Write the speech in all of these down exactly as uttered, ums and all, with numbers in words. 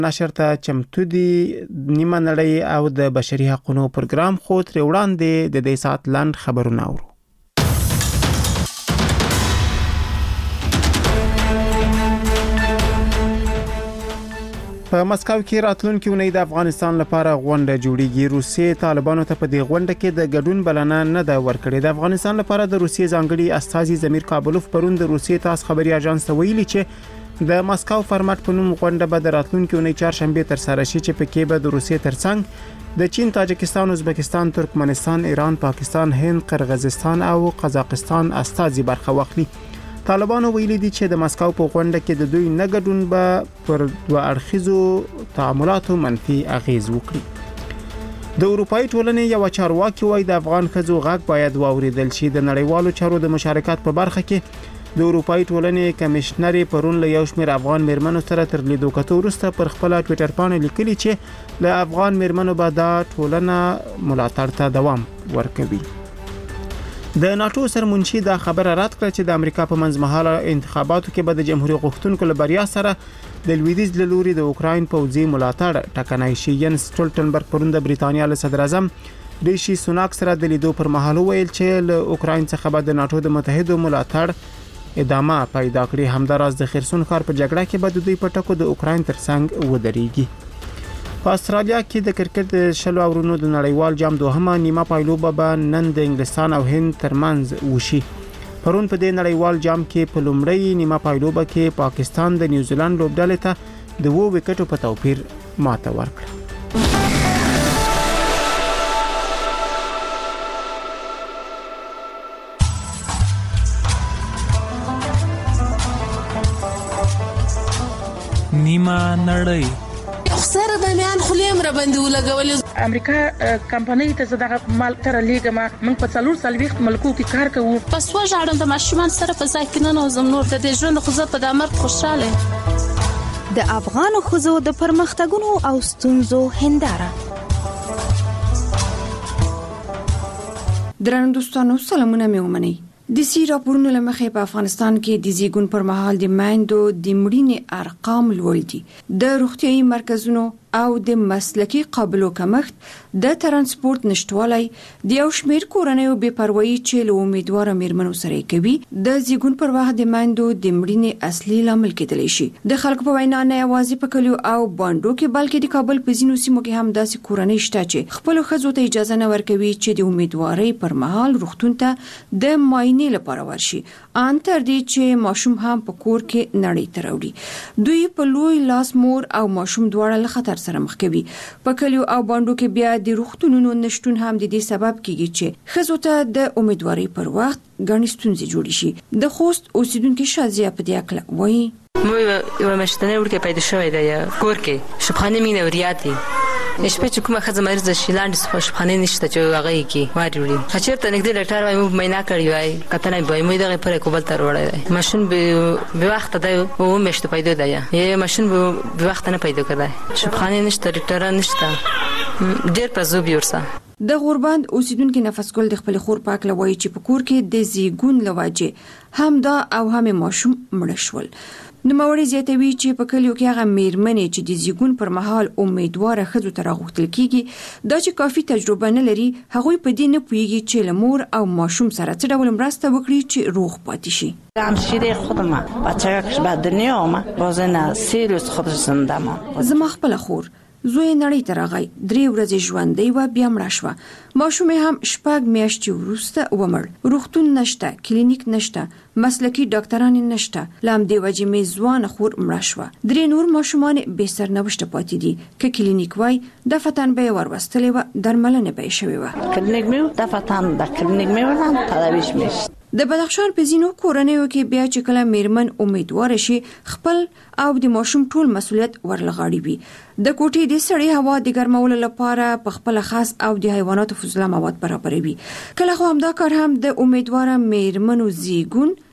نشر ته چمتو دي نیمه نړۍ او د بشري حقوقو پروګرام خو تر وړاندې د دې سات لاند خبرونه اورو. په مسکو کې راتلونکي ونې د افغانستان لپاره غونډه جوړیږي. روسیې طالبانو ته په دې غونډه کې د ګډون بلنه نه ده ورکړې. د افغانستان لپاره د روسیې ځانګړي استازي زمیر کابلوف پرون د روسیې تاس خبري اژانس ته ویلي چې د مسکو فارمټ په نوم غونډه به د راتلونکي ونې چهارشنبه تر سره شي چې پکې به د روسیې ترڅنګ د چین، تاجکستان، ازبکستان، ترکمنستان، ایران، پاکستان، هند، قرغیزستان او قزاقستان استازي برخه واخلي. طالبانو ویلي دي چې د مسکو په غونډه کې د دوی نه ګډون به پر دوه اړخیزو تعاملاتو منفي اغیز وکړي. د اروپאי ټولنې یو چارواکي وایي د افغان ښځو غږ باید واوریدل شي. د نړیوالو چارو د مشارکت په برخه کې د اروپאי ټولنې کمشنر پرون له یو شمېر افغان میرمنو سره تر لیدو کتو وروسته پر خپل ټوئیټر باندې لیکلي چې له افغان میرمنو به دا ټولنه ملاتړ ته دوام ورکوي. د ناتو سرمنشي دا خبره رد کړه چې د امریکا په منځمهاله انتخاباتو کې به د جمهوریت غوښتونکو له بریا سره د لویدیځ له لوري د اوکراین پوځي ملاتړ ټکنای شي. ینس سټولټنبرګ پرون د بریتانیا له صدر اعظم ریشي سوناک سره د لیدو پر مهال ویل چې له اوکراین څخه به د ناتو د متحدو ملاتړ ادامه پیدا کړي. همداراز د خرسون ښار په جګړه کې به د دوی په ټکو د اوکراین ترڅنګ ودرېږي. په استرالیا کې د کرکټ د شلو اورونو د نړیوال جام دوهمه نیمه پایلوبه به نن د انګلستان او هند ترمنځ وشي. پرون په دې نړیوال جام کې په لومړی نیمه پایلوبه کې پاکستان د نیوزیلند لوبډلې ته د وو وکټو په توپیر ماته ورکړه. نیمه نړۍ سره د میان خلیم را باندې ولګول. امریکا کمپنۍ ته زداغه مال تر لیګما موږ په څلور سلويخت ملکو کې کار کوو. پس و ژړم د ماشومان سره په ځای کې نه نوزم نور د دې ژوند خو زه په دامر خوشاله. د افغان خزو د پرمختګونو او ستونزو هنداره. درنو دوستانو سلامونه مې ومنئ. د سی راپورونو لمخې په افغانستان کې د زیګون پر مهال د مایندو د مړینې ارقام لوړ دي. د روغتيایي مرکزونو او د مسلکي قابلو کمښت، د ترانسپورت نشټوالی، د یو شمېر کورنیو بې پروايي چې له امیدواره میرمنو سره کوي د زیګون پر وخت د مایندو د مړینې اصلي لامل کېدلی شي. د خلکو په وینا نه یوازې په کلیو او بانډو کې بلکې د کابل په ځینو سیمو کې هم داسې کورنۍ شته چې خپل ښځو ته اجازه نه ورکوي چې د امیدوارۍ پر مهال روغتون ته د معاینې لپاره ورشي، ان تر دې چې ماشوم هم په کور کې نړۍ ته راوړي. دوی په لوی لاس مور او ماشوم دواړه له خطر سره مخ کوي. په کلیو او بانډو کې بیا د روغتونونو نشټون هم د دې سبب کیږي چې ښځو ته د امیدوارۍ پر وخت ګڼې ستونزې جوړې شي. د خوست اوسیدونکو شازیه په دې اړه وایي: مو یو مشتنه ورکه پیدا شوې ده کور کې شپخانه مینه وریاتي شپه چې کومه خزه مریض شیلاند شپخانه نشته چې هغه کې واري وړي. خچرته نګدې ډاکټر وايي مو مینا کړی وای کته نه به مو دغه پر کوبل تر وړای ماشين به وخت ده او مشته پیدا ده یا ماشين به وخت نه پیدا کړای شپخانه نشته ډاکټر نشته ډېر پزو بیورسه. د غوربند اوسیدونکو نفس ګل د خپل خور پاک لوي چې په کور کې د زیګون لواجه هم دا او هم ماشوم مړ شول. نو موري زیاتوي چې په کلیو کې هغه میرمنې چې د زیګون پر مهال امیدواره ښځو ته راغوښتل کیږي دا چې کافي تجربه نه لري، هغوی په دې نه پوهیږي چې له مور او ماشوم سره څه ډول مرسته وکړي چې روغ پاتې شي. همشیره خودم بچه‌اش به دنیا آمد باز نه سه روز خودش زنده ماند. زما خپل خور زوی نړۍ ته راغی، درې ورځې ژوندۍ وه بیا مړه شوه. ماشوم هم شپږ میاشتې وروسته ومړ. روغتون نشته، کلینیک نشته، مسلکي ډاکټران نشته. له همدې وجې مې ځوانه خور مړه شوه. درې نور ماشومان بې سرنوشته پاتې دي. که کلینیک وای دفتن به یې وروستلې وه، درملنه به یې شوې وه. کلینیک مې و دفتن د کلینیک مې وران تداویش میشت. د بدخشان په ځینو کورنیو کې بیا چې کله میرمن امیدواره شي خپل او د ماشوم ټول مسولیت ورلغاړي وي. د کوټې د سړې هوا د ګرمولو لپاره په خپل خاص او د حیواناتو فضله مواد برابروي. کله خو همدا کار هم د امیدواره میرمنو زیګون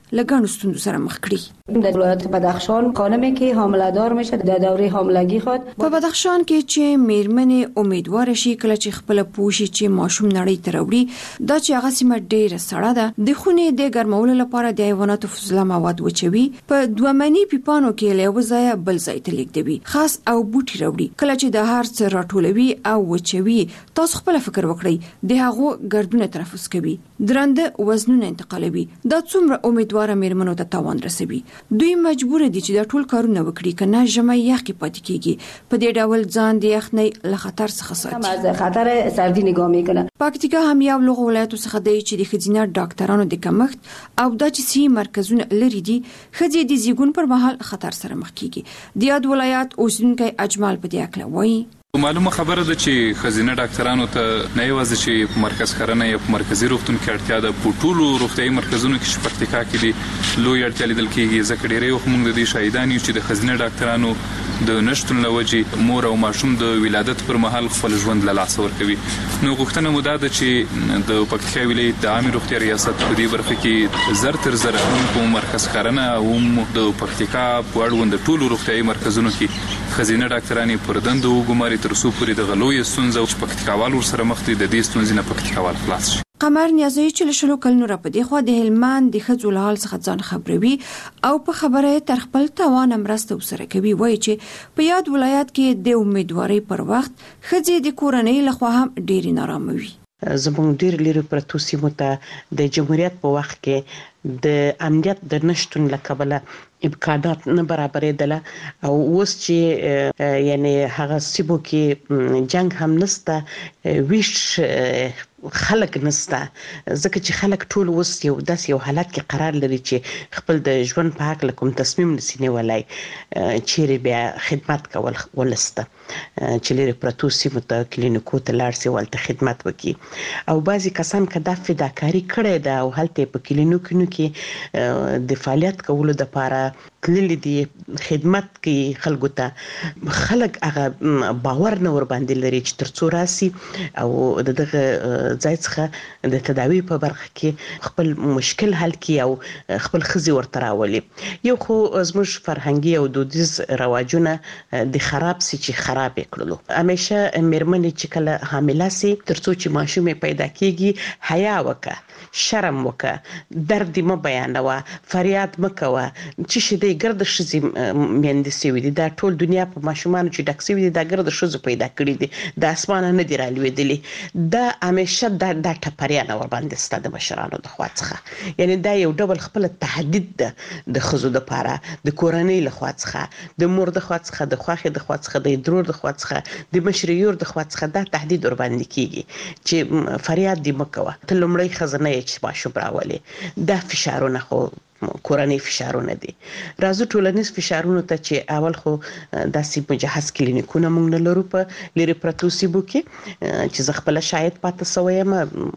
لګڼو ستوندو سره مخ کړي. در ولایت بدخشان خانمی که حامله دار میشه در دوره حاملگی خود په بدخشان کې چې میرمنې امیدوار شي کله چې خپل پوښي چې ماشوم نړۍ ته راوړي دا چې هغه سیمه ډیره سړه ده د خونې د ګرمولو لپاره د حیواناتو فضله مواد وچوي په دوه منی پیپانو کې له وځای بل ځای ته لیږدوي خاص او بوټي راوړي کله چې د هر څه راټولوي او وچوي تاسو خپل فکر وکړئ د هغو ګردونه تنفس کوي درنده وزنونه انتقالوي دا څومره امیدواره میرمنو ته تاوان رسوي دوی مجبور دي چې دا ټول کارونه وکړي کنه ژمی یخ کې پاتې کیږي په دې ډول ځان د یخنۍ له خطر څخه ساتي از خطر سردی نگاه میکنه. پکتیکا هم یو لوغ ولایتو څخه دی چې د ښځینه ډاکټرانو د کمښت او د چسي مرکزونه لري دي ښځې د زیږون پر مهال خطر سره مخ کیږي د یاد ولایت اوسیدونکو اجمال په دې اړه وایي معلومه خبره ده چې خزینه ډاکټرانو ته نه یوازې چې په مرکز خرنه یا په مرکزی روغتون کې اړتیا ده په ټولو روغتیايي مرکزونو کې چې پکتیکا کې دي لوی اړتیا لیدل کېږي ځکه ډېری وخت موږ د دې شاهدان یو چې د خزینه ډاکټرانو د نشټون لوجې مور او ماشوم د ولادت پر مهال خپل ژوند له لاسه ورکوي. نو غوښتنه مو ده چې د پکتیکا ولایت د عامه روغتیا ریاست په دې برخه کې زر تر زر په مرکز خرنه او د پکتیکا په اړوند ټولو روغتیايي مرکزونو کې خزینه ډاکټرانو پر دندو وګماري تر څو پورې د غلوی ستونزه او پکتیکاوال ور سره مخ دي د دې ستونزې نه پکتیکاوال خلاص شي. قمر نیازی چې له شلو کلونو را په دې خوا د هلمند د ښځو له حال څخه ځان خبروي او په خبره تر خپل توان مرسته وسره کوي وایي چې په یاد ولایت کې د امیدوارۍ پر وخت ښځې د کورنۍ له خوا هم ډېرې نارامه وي. زموږ ډېر لري پرتو سیمو ته د جمهوریت په وخت کې د امنیت د نشټون له کبله امکانات نه برابرېدله او اوس چې یعنی هغه سیمو کې جنگ هم نسته ویش خلک نسته ځکه چې خلک ټول اوس یو داس یو حالت کې قرار لري چې خپل د ژوند په حق کوم تصمیم نسی نیولای چیرې بیا خدمت کول ولسته چې لري پرتو سیمو ته کلینیکو ته لاړ سي ولته خدمت وکړي او بعضی کسان کدا فداکاری کړي دا او هلته په کلینیکونو کې د فعالیت کولو د لپاره تللی دي خدمت کوي خلکو ته خلک هغه باور نه ور باندې لري چې ترڅو راسي او دغه ځای څخه د تداوی په برخه کې خپل مشکل حل کړي او خپل خزي ورته راولي. یو خو زموږ فرهنګي او دودیز رواجونه د خراب سي چې خراب کړلو همیشه مېرمنې چې کله حامله سي ترڅو چې ماشوم پیدا کیږي حیا وکړه شرم وکړه درد م بیانوه فریاد مکوه چې شې د ګرد شزي مېندې سوي دي دا ټول دنیا په ماشومان چې ډک سوي دي دا ګرد شزو پیدا کړی دي د اسمانه نه دی رالوېدلي دا همیشه دا د ټپریانه ور باندې ستاده مشرانو د خوا څخه یعنی دا یو ډول خپل تهدید ده د خزو د پاره د کورنۍ له خوا څخه د مور د خوا څخه د خواخې د خوا څخه د درور د خوا څخه د مشریور د خوا څخه دا تهدید ور باندې کیږي چې فریاد دی مکوه ته لمړی خزنه چې ماشوم راولي دا فشارونه خو کورنۍ فشارونه دي راځو ټولنیز فشارونه ته چې اول خو داسې مجهز کلینیکونه موږ نه لرو په لری پرتو سیمو کې چې زه خپل شاید پاتې سویم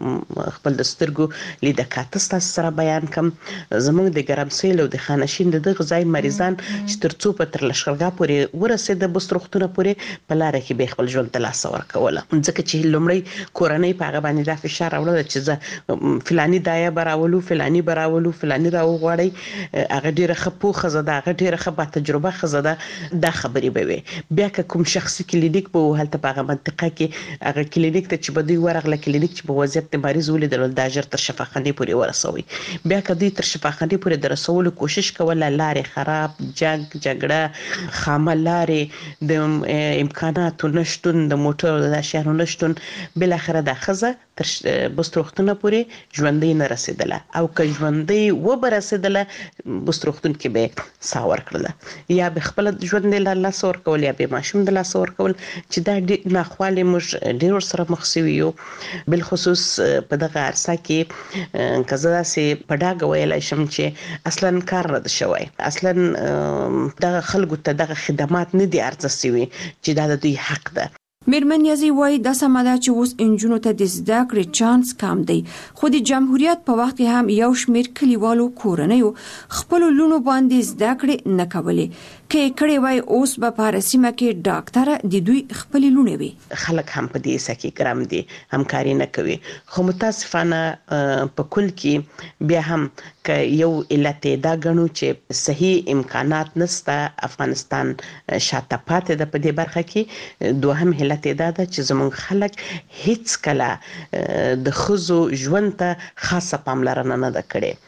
خپل د سترګو لیدکات سره بیان کوم زموږ د ګرمسیل او د خانشین دغه ځای مریضان چې ترڅو په تر لشخرګا پورې ورسېد بسترختونه پورې په لار کې به خپل ژوند تلاس ورکوله ځکه چې لومړی کورنۍ په هغه باندې د فشار راوړل چې زه فلانی دایا براولو فلانی براولو فلانی راو هغه ډیره خپو خزاده هغه ډیره خپه تجربه خزاده دا خبرې به وي بیا کوم شخصي کلینیک په هلته په هغه منطقه کې هغه کلینیک ته چې بده ورغله کلینیک چې په وضعیت د مریض ولیدل د اجر تر شفاخانه پورې ورسوي بیا کدی تر شفاخانه پورې درسولو کوشش کوله لارې خراب جنگ جګړه خامه لارې د امکاناتو نشټون د موټر د شهرونو نشټون بل اخره د خزه تر بستروختونه پورې ژوندۍ نه رسیدله او که ژوندۍ و برسیدله بستروختون کې به ساور کړله یا به خپل ژوند له الله سور کول یا به ماشوم د الله سور کول چې دا نه خواله موږ ډیر سره مخ شوی یو بل خصوص په دغه عرصه کې کزدا سي پډاګ ویل شم چې اصلا کار رد شوی اصلا دغه خلکو ته دغه خدمات نه دي ارزښت شوی چې دا د دوی حق ده. میرمن یازی وای د سماده چې اوس انجونو ته د زده کړې چانس کم دی خو د جمهوریت په وخت کې هم یو شمیر کلیوالو کورنیو خپل لونو باندې زده کړې نه کولې کې کړي وای اوس به پارسیمه کې ډاکټر د دوی خپل لونه وي. خلک هم په دې سکه ګرام دي همکاري نه کوي خو متاسفانه په کل کې بیا هم ک یو علت دا غنو چې صحیح امکانات نسته افغانستان شاته پاتې ده په دې برخه کې. دوهم علت دا ده چې زموږ خلک هیڅ کله د خزو ژوند ته خاصه پاملرنه نه ده کړې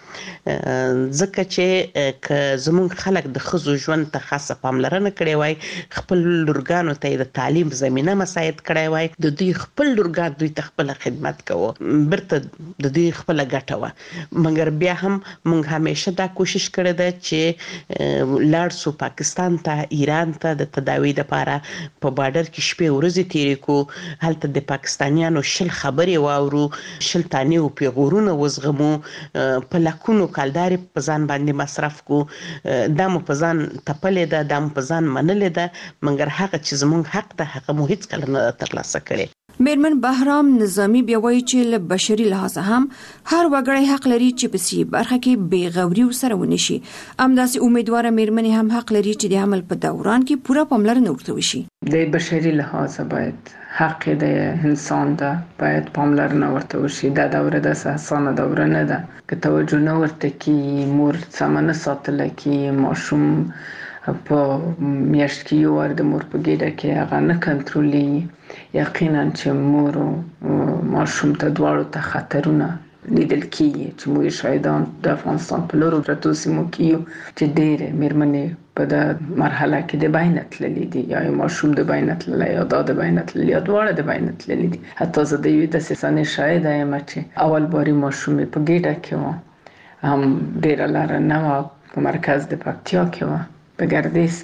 ځکه چې ک زموږ خلک د خزو ژوند ته خاصه پاملرنه کړې وای خپل لورګانو ته د تعلیم زمينه مساعد کړې وای د دوی خپل لورګان دوی ته خپل خدمت کوو برته د دوی خپل ګټه و مګر بیا هم موږ همیشه دا کوشش کړې ده چې لاړ سو پاکستان ته ایران ته د تداوی لپاره په بارډر کې شپې ورځې تیرې کو هلته د پاکستانیانو شل خبرې واورو شل تانی او پیغورونه وزغمو په لکونو کالداري په ځان باندې مصرف کو دا مو په ځان تپلې ده دا مو په ځان منلې ده مګر هغه چې زموږ حق ده هغه مو هیڅ کله نه ترلاسه کړي. میرمن بهرام نظامی بیا وایي چې له بشري لحاظه هم هر وګړی حق لري چې په سی برخه کې بې غوري سره ونشي. همداسې امیدواره میرمنې هم حق لري چې د حمل په دوران کې پوره پاملرنه ورته وشي. د بشري لحاظه باید حق د انسان ده باید پاملرنه ورته وشي. دا دوره د اساسانه دوره نه ده که توجه نه ورته کی مور سمنه ساتل کی ماشوم په میاشت کې یو ور د مور په ګډه کې هغه نه کنټرولي یقینا چې مور او ماشوم ته دواړو ته خطرونه لیدل کیږي چې موږ شاهدان د افغانستان په لورو پرتو سیمو کې چې ډېر میرمنې په د مرحله کې د باینت للی دي یا ماشوم د باینت للی یا د باینت للی یا دواړه د باینت للی دي. حتی زه د یو د سنې شاهد یم چې اول باري ماشوم په ګډه کې و هم ډېر لاره نه په مرکز د پکتیا کې و په ګردیز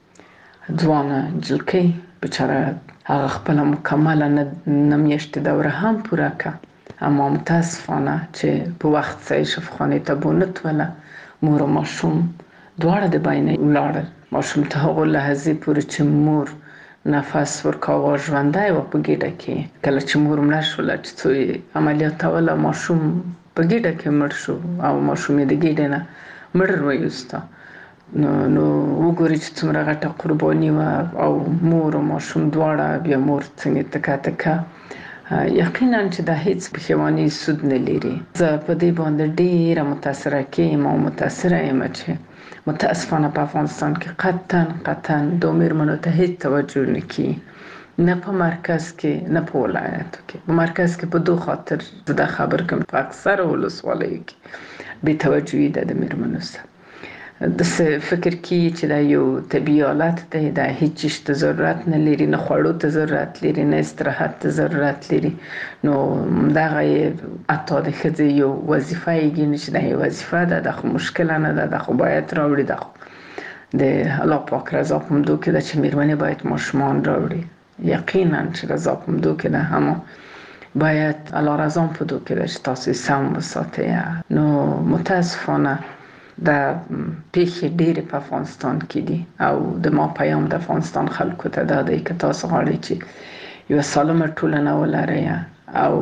کې ځوانه جلکۍ بچاره هغه خپل مکمله نه میاشت دوره هم پوره کړه اما متاسفانه چې په وخت ځای شفاخانې ته بونت ولا مور او ماشوم دواړه د باینه ولاړل. ماشوم ته هغه لحظه پورې چې مور نفس ورکاوه ژوندای و په ګډه کې کله چې مور مړه شول چې عملیات ولا ماشوم په ګډه کې مړ شو او ماشوم د ګډه نه مړ وایسته. نو نو وګورئ چې څومره غټه قرباني و او مور او ماشوم دواړه بیا مور څنګه تکا تکا یقینا چې دا هیڅ پښیماني سود نه لري. زه په دې باندې ډیره متاثره کېم او متاثره یم چې متاسفانه په افغانستان کې قطعا قطعا د میرمنو ته هیڅ توجه نه کیږي نه په مرکز کې نه په ولایتو کې. په مرکز کې په دوه خاطر زه دا خبر کوم په اکثر ولسوالیو کې بې توجهي ده د میرمنو سره د فکر کی چې دا یو طبيعي حالت دی دا هیڅ ته ضرورت نه لري نه خوړو ته ضرورت لري نه استراحت ته ضرورت لري. نو دا غي اته د خځې یو وظیفه یې نشي دا یو وظیفه ده د خو مشکل نه ده د خو باید راوړي ده د الله پاک رضا په مدو کې د چې میرمنې باید ماشومان راوړي یقینا چې رضا په مدو کې ده هم باید الله رضا په مدو کې د تاسو سم وساتي. نو متاسفانه دا پیښې ډېرې په افغانستان کې دي او د ما پیام د افغانستان خلکو ته دا دی که تاسو غواړئ چې یو سالمه ټولنه ولرئ او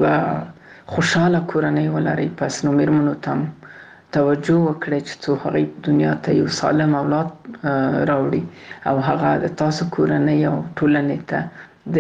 یو خوشحاله کورنۍ ولرئ پس نو میرمنو ته توجه وکړئ چې څو هغې دنیا ته یو سالم اولاد راوړي او هغه د تاسو کورنۍ او ټولنې ته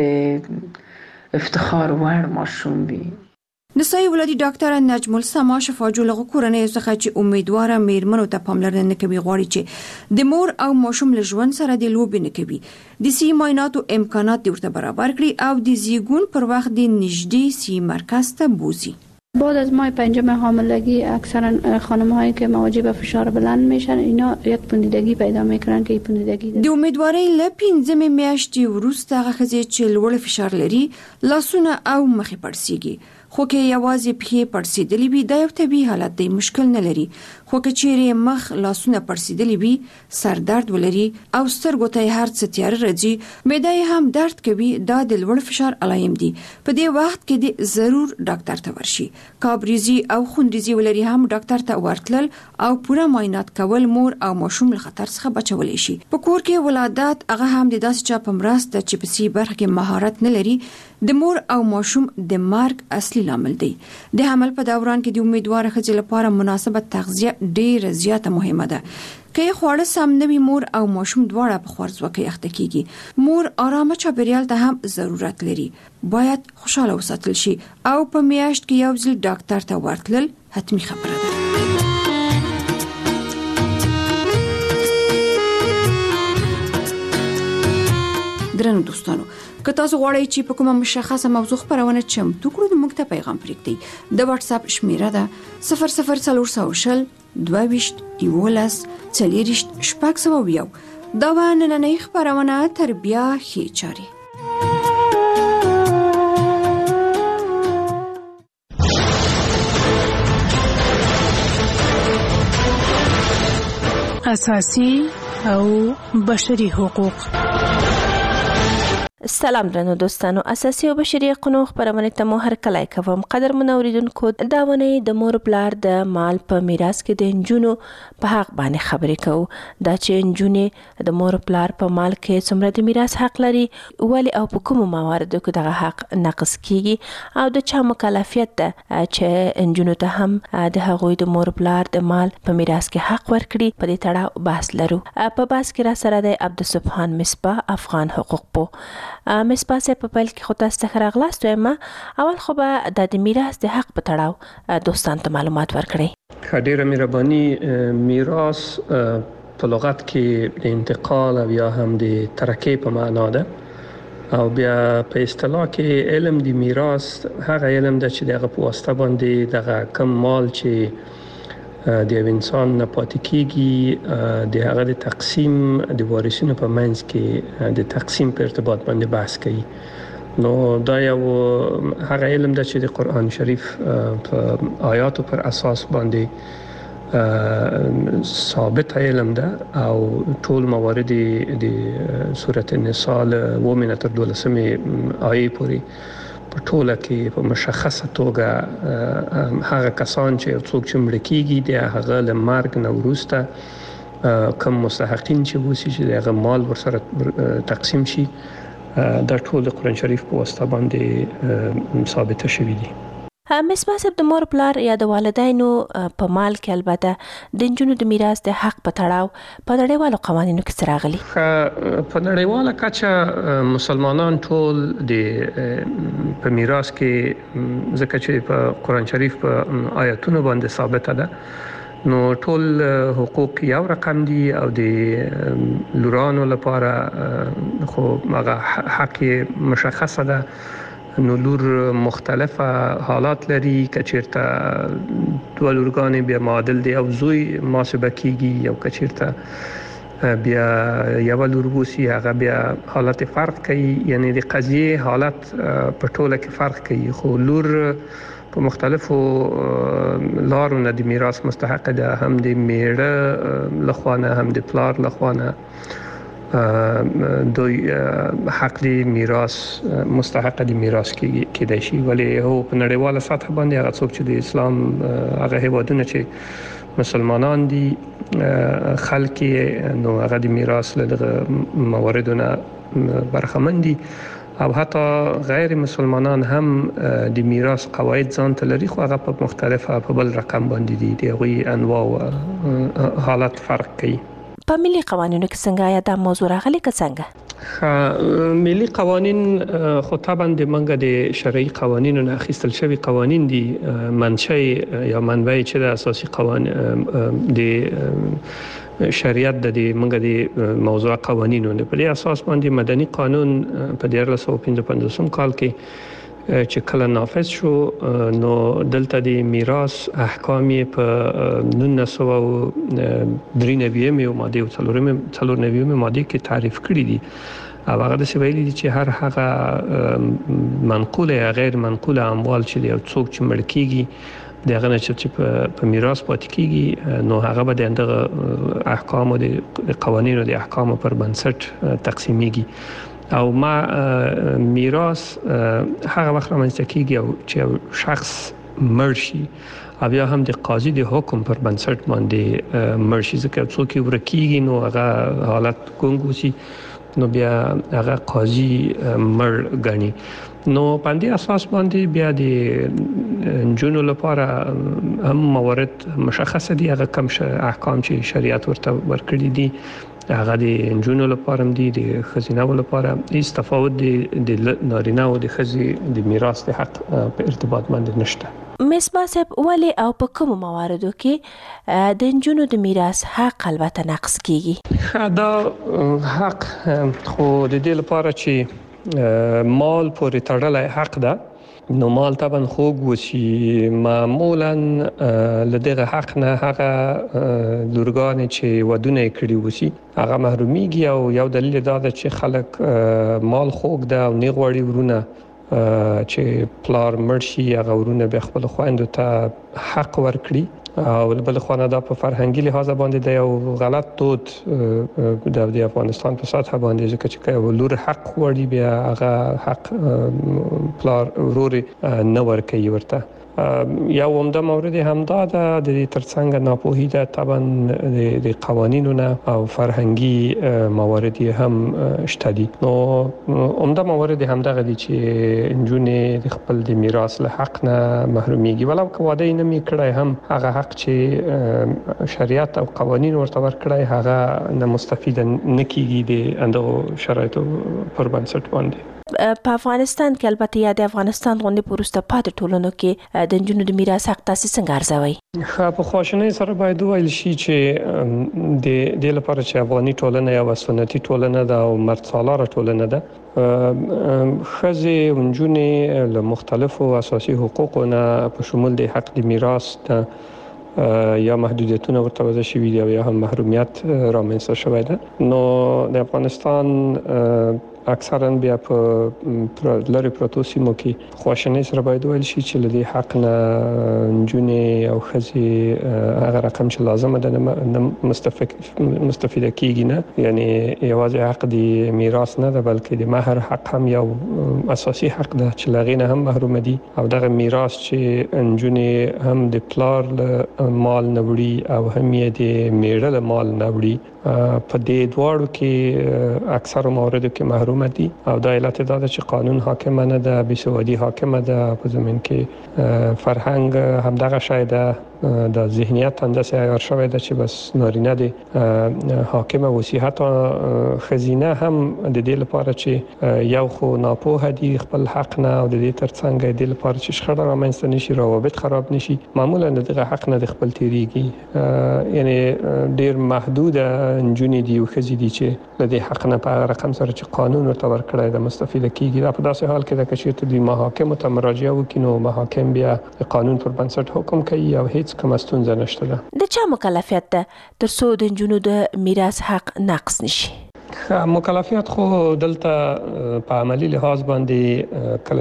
د افتخار وړ ماشوم وي. نسایي ولادي ډاکټر نجم السما شفا جوړغه کورنۍ څخه چې امیدواره میرمنو ته پاملرنه نه کوي غواړي چې د مور او ماشوم له ژوند سره د لوبې نه کوي د سی معایناتو امکانات ورته برابر کړي او د زیږون پر وخت د نږدې سی مرکز ته بوزي. بعد از ماه پنجم حاملگی اکثرا خانم‌هایی که مواجه به فشار بلند میشن اینا یک پوندیدگی پیدا میکنن که این پوندیدگی د امیدوارۍ له پنځمې میاشتې وروسته هغه ښځې چې لوړ فشار لري لاسونه او مخې پړسیږي خو که یوازې پښې پړسېدلې وي دا یو طبیعي حالت دی مشکل نه لري. خو که چیرې مخ لاسونه پړسېدلې وي سر درد ولري او سترګو ته هر څه تیاره راځي معده هم درد کوي دا د لوړ فشار علایم دي. په دې وخت کې د ضرور ډاکټر ته ورشي. کابریزي او خونریزي ولري هم ډاکټر ته ورتلل او پوره معاینات کول مور او ماشوم له خطر څخه بچولی شي. په کور کې ولادت هغه هم د داسې چا په مرسته چې په سی برخه کې مهارت نه لري د مور او ماشوم د مرګ اصلي لامل دی. د حمل په دوران کې د امیدواره ښځې لپاره مناسبه تغذیه ډیره زیاته مهمه ده. که خواړه سم نه وي مور او ماشوم دواړه په خوارځواکۍ اخته کیږي. مور آرامه چاپیریال ته هم ضرورت لري. باید خوشاله وساتل شي او په میاشت کې یو ځل ډاکټر ته ورتلل حتمی خبره ده. درنو دوستانو، که تاسو غواړئ چې په کومه مشخصه موضوع خبرونه چمتو کړو نو موږ ته پیغام پرېږدئ. د واتس اپ شمیره ده صفر صفر څلور سوه شل دوه ویشت یولس څلېرویشت شپږ سوه یو. دا به نننۍ خبرونه تر بیا ښې چارې. اساسي او بشري حقوق. سلام درنو دوستانو، اساسي او بشري حقوقو خبرونه ته مو هر کله کوم. قدر منوریدونکو، دا ونه د مور بلار د مال په میراث کې د انجونو په حق باندې خبرې کوو. دا چې انجونې د مور بلار په مال کې څومره د میراث حق لري، ولی او په کومو مواردو کې دغه حق نقض کیږي او د چا مکلفیت ده چې انجونو ته هم د هغوی د مور بلار د مال په میراث کې حق ورکړي. په دې تړاو بحث لرو. په بحث کې را سره د عبدالسبحان مصباح، افغان حقوق پو. مصباح صاحب په پیل کې خو تاسو ته راغلاست وایم. اول خو به د میراث د حق په تړاو دوستان ته معلومات ورکړئ. ډیره مهرباني. میراث په لغت کې د انتقال او یا هم د ترکې په معنا ده او بیا په اصطلاح کې علم د میراث هغه علم ده چې دغه په واسطه باندې دغه کم مال چې د یو انسان نه پاتې کیږي د هغه د تقسیم د وارثینو په منځ کې د تقسیم په ارتباط باندې بحث کوي. نو دا یو هغه علم ده چې د قرآن شریف په آیاتو پر اساس باندې ثابت علم ده او ټول موارد د سورۃ النساء ومنه تر دولسمې آیې پورې په ټوله کې په مشخصه توګه هغه کسان چې څوک چې مړ کیږي د هغه له مرګ نه وروسته کوم مستحقین چې وسی چې هغه مال ورسره تقسیم شي، دا ټول قرآن شریف په واسطه باندې ثابت شوی دي. مصباح صاحب، د مور پلار یا د والدینو په مال کې البته د انجونو د میراث د حق په تړاو په نړیوالو قوانینو کې څه راغلي؟ په نړیواله کچه مسلمانان ټول د په میراث کې ځکه چې په قرآن شریف په آیاتونو باندې ثابته ده، نو ټول حقوق یو رقم دي او د لورانو لپاره خو هغه حق مشخصه ده. نو لور مختلفه حالات لري، کچیرته دوه لورګانې بیا معادل دي او زوی محاسبه کیږي، یو کچیرته بیا یو لور وسی هغه بیا حالت فرق کوي، یعنی د قضیه حالت په ټوله کې فرق کوي. خو لور په مختلفو لارو نه د میراث مستحق ده، هم د میړه لخوانه هم د پلار لخوانه دوی حق دی میراث مستحق دی میراث کېدای شي. ولی هو په نړیواله سطح باندې هغه څوک چې د اسلام هغه هیوادونه چې مسلمانان دي خلک نو هغه د میراث له مواردونه برخمن دي او حتی غیر مسلمانان هم د میراث قواعد ځان ته لري، خو هغه په مختلفه په بل رقم باندې دي، د هغوی انواع او حالات فرق کوي. په ملي قوانینو کې څنګه یا دا موضوع راغلي که څنګه؟ ملي قوانین خو طبعا د منګه د شرعي قوانینو نه اخیستل شوی قوانین دي. منشأ یا منبع چې د اساسي قوانین د شریعت د منګه د موضوع قوانینو نه په اساس باندې مدني قانون په دیارلس سوه پنځه پنځوسم کال کې چې کله نافذ شو، نو دلته د میراث احکام په نولس سوه درې نوي ماده او څلور نوي ماده کې تعریف کړی دي او هغه د ویلي دي چې هر هغه منقوله یا غیر منقوله اموال چې یو څوک چې مړ کیږي دغه نه چې په میراث پاتې کیږي، نو هغه به د احکام او د قوانینو د احکام پر بنسټ تقسیمیږي او ما میراث هغه وخت رامنځته کیږي او چې شخص مړ شي او یا هم د قاضي د حکم پر بنسټ باندې مړ شي، ځکه څوک ورکیږي نو هغه حالت ګونګوسی نو بیا هغه قاضي مړ غني. نو باندې اساس باندې بیا د جنو لپاره هم موارد مشخصه دي، هغه کم احکام چې شریعت ورته ورکړي دي هغه د جنو لپاره هم دي، د خزینه لپاره هیڅ تفاوت دی د نارینه او د خزي د میراث د حق په ارتباط باندې نشته. مصباح صاحب ولې او په کوم مواردو کې د جنو د میراث حق البته نقص کیږي؟ دا حق خو د دې لپاره چې مال پورې تړلای حق ده، نو مال طبعا خوږ وسی معمولا لدغه حق نه هغه لورګان چې ودونه کړی وسی هغه محرومیږي، او یو دلیل دا ده چې خلک مال خوږ ده او نه غواړي ورونه چې پلار مرشي هغه ورونه به خپل خويندو ته حق ورکړي، او بل خو نه دا په فرهنګي لحاظ باندې د یو غلط دود د افغانستان په سطح باندې ځکه چې ولور حق وړي بیا هغه حق پلار وروري نه ورکوي ورته. یو عمده مورد همدا ده د ترڅنګ ناپوهي ده طبعا د قوانینو نه او فرهنګي موارد هم شته دي. نو عمده موارد همدغه دي چې انجونې د خپل د میراث له حق نه محرومیږي، ولو که واده نه میکړای هم هغه حق چې شریعت او قوانین ورته ورکړای هغه نه مستفید نه کیږي د اندغه شرایطو پر بنسټ باندې. په افغانستان کې البته یا د افغانستان غونډې پروسته پاتې ټولنو کې د جنونو د میراث حق تاسو څنګه ارزوي؟ په خواشنۍ سره باید وویل شي چې د دې لپاره چې افغاني ټولنه یو سنتي ټولنه ده او مرد سالاره ټولنه ده، خزي ونجونې له مختلفو اساسي حقوقو نه په شمول د حق د میراث یا محدودیتونه ورته وضع شوي دي او یا هم محرومیت رامنځته شوی ده. نو د افغانستان اکثرا بیا په لری پروتو سیمو کې خواشنۍ سره باید ویل شي چې لدی حق نه جنې او خزي هغه رقم چې لازم ده نه مستفید مستفید کیږي نه، یعنی یوازې حق دی میراث نه ده بلکې د مہر حق هم یو اساسي حق ده چې لغینه هم محروم دي، او دغه میراث چې جنې هم د پلار مال نه وړي او هم یې د میړه له مال نه وړي، په دې دواړو کې اکثر موارد کې محروم دي، او دا علت دا ده چې قانون حاکم نه ده، بیسوادي حاکم ده په زمين کې فرهنګ هم دغه شای ده، د ذهنیت اندازه عیار شوی ده چې بس نارینه دي حاکم وسی، حتی خزینه هم د دې لپاره چې یو خو ناپوه دي خپل حق نه، او د دې ترڅنګ د دې لپاره چې شخړه رامنځته نشي، روابط خراب نشي، معمولا دغه حق نه د خپل تیریږي، یعنی ډیر محدود انجونې دي او خزي دي چې د دې حق نه په رقم سره چې قانون ورته ورکړی د مستفید کیږي. دا په داسې حال کې ده چې ته د محاکم ته مراجعه وکړي نو محاکم بیا د قانون پر بنسټ حکم کوي او هیڅ کوم ستونزه نشته ده. د چا مکلفیت ده ترڅو د جنونو د میراث حق نقص نشي؟ مکلفیت خو دلته په عملی لحاظ باندې کله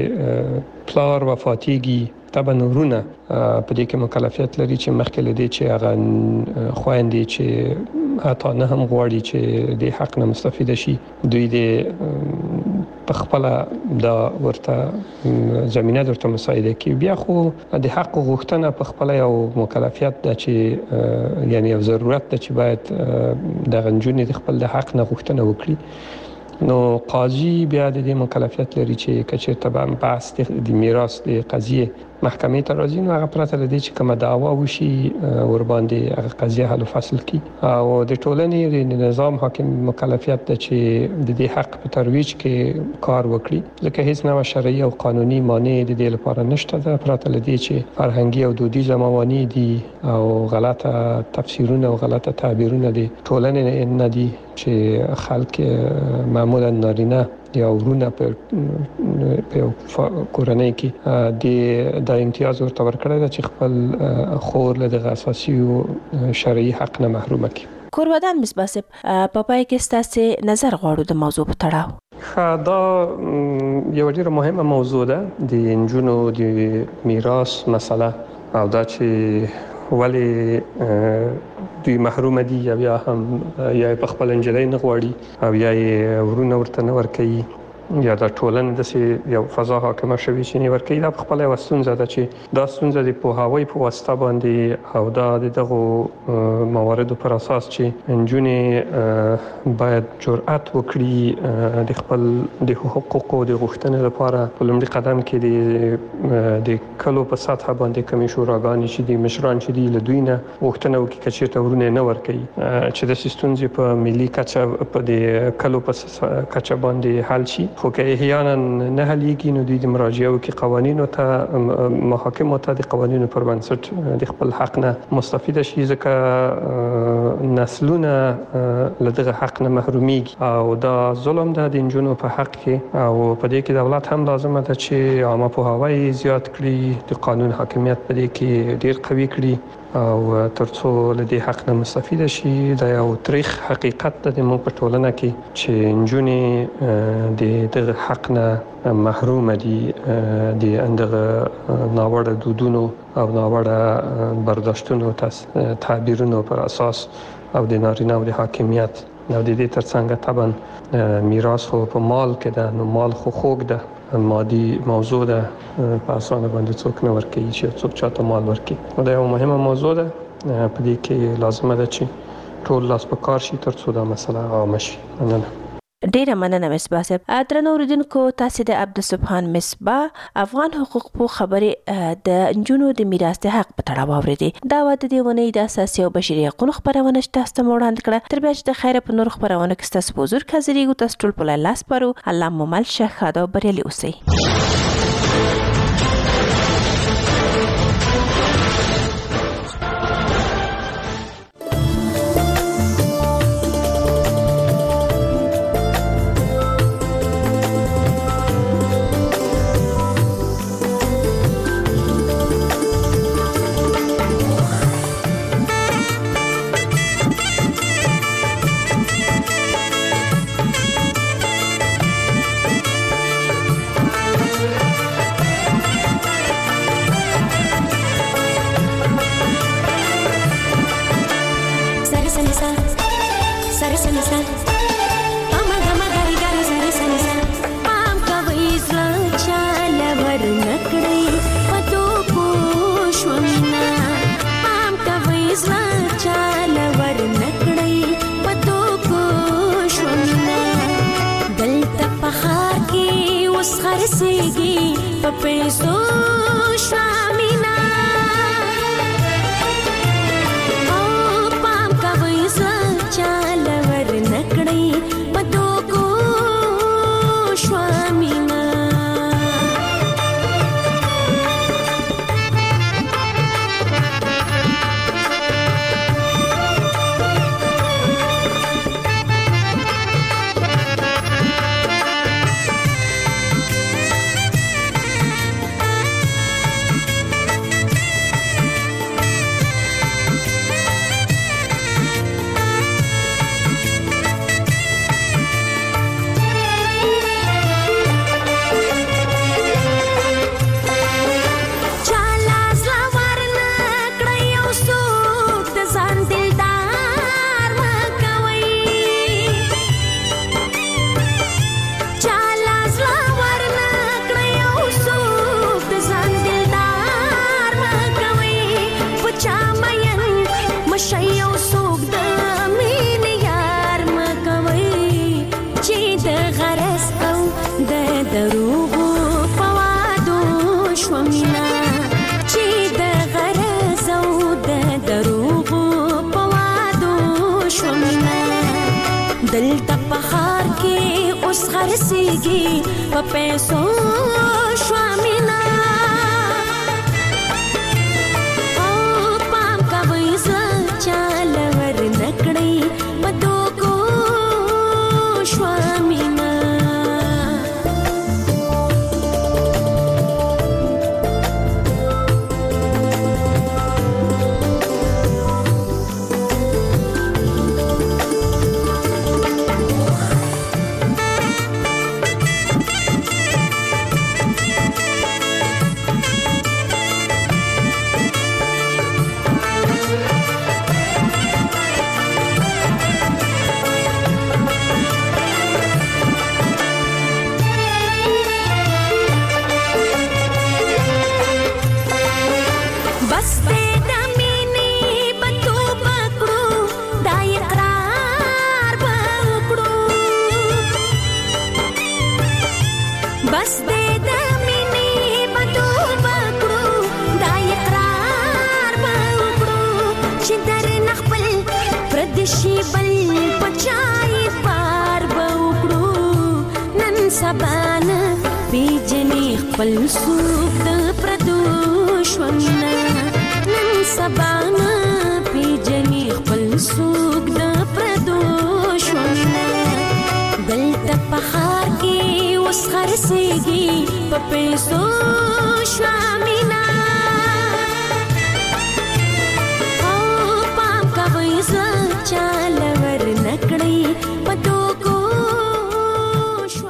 چې پلار وفاتيږي طبعا ورونه په دې کې مکلفیت لري چې مخکې لدی چې هغه خويندې چې حتی نه هم غواړي چې د حق نه مستفید شي، دوی د په خپل د ورته زمينه درته مساعده کوي. بیا خو د حق غوښتنه په خپل یو مکلفیت ده چې یعنی یو ضرورت ده چې باید د غنجونې د خپل د حق نه غوښتنه وکړي، نو قاضي بیا د دې مکلفیت لري چې کچې تبع بحث د میراث د قضیه محکمې ته راځي، نو هغه پرته لدی چې کومه دعوا وشي ور باندې هغه قضیه حل فصل کی، او د ټولنې د نظام حاکم مکلفیت ده چې د دې حق په ترویج کې کار وکړي، ځکه هیڅ نوع شرعي او قانوني مانع د دې لپاره نشته ده، پرته لدی چې فرهنګي او دودیزه موانع دي او غلطه تفسیرونه او غلطه تعبیرونه دي ټولنې نه دي چې خلک معمولا نارینه یا ورونه په کورنۍ کې د د امتیاز ورته ورکړی ده چې خپل خور له دغه اساسي او شرعي حق نه محروم کړي. کورودان مصباح صاحب په پای کې ستاسو نظر غواړو د موضوع په تړاو. دا یو ډیره مهمه موضوع ده د انجونو د میراث مسله، او دا چې ولی دوی محروم دي یا هم یا په خپل انجلۍ نه غواړي او یا ورونه ورته نه ورکوي، یا د ټولنې د یو فضا حاکمه شوی چې نیور کوي دا خپل وسونځه ده چې دا ستونزه د پوهاوی په واسطه باندې او دا دغه مواردو پر اساس چې انجونې باید جرأت وکړي د خپل د حقوقو د غوښتنې لپاره په لومړي قدم کې د د کلو په سطح باندې کمی شوراګانې چې د مشران چې دی له دوی نه غوښتنه وکړي چې تورونه نه ورکړي چې د ستونزې په ملي کچه په د کلو په کچه باندې حل شي خو که احیانا نه حلیږي نو د مراجعه وکړي قوانینو ته محاکمو ته د قوانینو پر بنسټ د خپل حق نه مستفید شي ځکه نسلونه له دغه حق نه محرومیږي او دا ظلم ده د انجونو په حق کې او په دې کې دولت هم لازمه ده چې عامه پوهاوی زیات کړي د قانون حاکمیت په دې کې ډیر قوي کړي او ترڅو له دې حق نه مستفید شي دا یو تاریخ حقیقت ده د موږ په ټولنه کې چې انجونې د دغه حق نه محروم دي د اندغه ناوړه دودونو او ناوړه برداشتونو تعبیرونو پر اساس او د نارینه او د حاکمیت نو د دې ترڅنګ طبعا میراث خو په مال کې ده نو مال خو خوږ ده مادي موضوع ده په اسانه باندې څوک نه ورکوي چې څوک چاته مال ورکوي دا یو مهمه موضوع ده په دې کې لازمه ده چې ټول لاس په کار شي ترڅو دا مسله عامه شي مننه ډیره مننه مصباح صاحب. درنو اوریدونکو تاسو د عبدالسبحان مصباح افغان حقوق په خبرې د جنونو د میراث د حق په تړاو اوریدي. دا و د دیونې د اساسي او بشري حقوقو خبرونه تاسو ته وړاندې کړه. تر بیا چې د خیره په نور خبرونه کې تاسو حضور حاضرېږو تاسو ټول په لاس پرو الله مو مل شه خاطر بریالي اوسئ. دلته په خار کې اوس خرسيږي په پیسو شوامینا او پام کوي ځل ور نکړي مدو کو شوامینا بس دې د مینې بتو پکړو دا اقرار وکړو بس دې د مینې بتو پکړو دا اقرار وکړو چې در نخپل پردشي بل پچای پار وکړو نن سبان پیجنې خپل سوق د پردوشونه نن سبانا پیجنې خپل سوق د پردوشونه دلته په ښار کې اوس خرڅېږي په پیسو شوامینا او پام کوئ زړه چاله ور نکړئ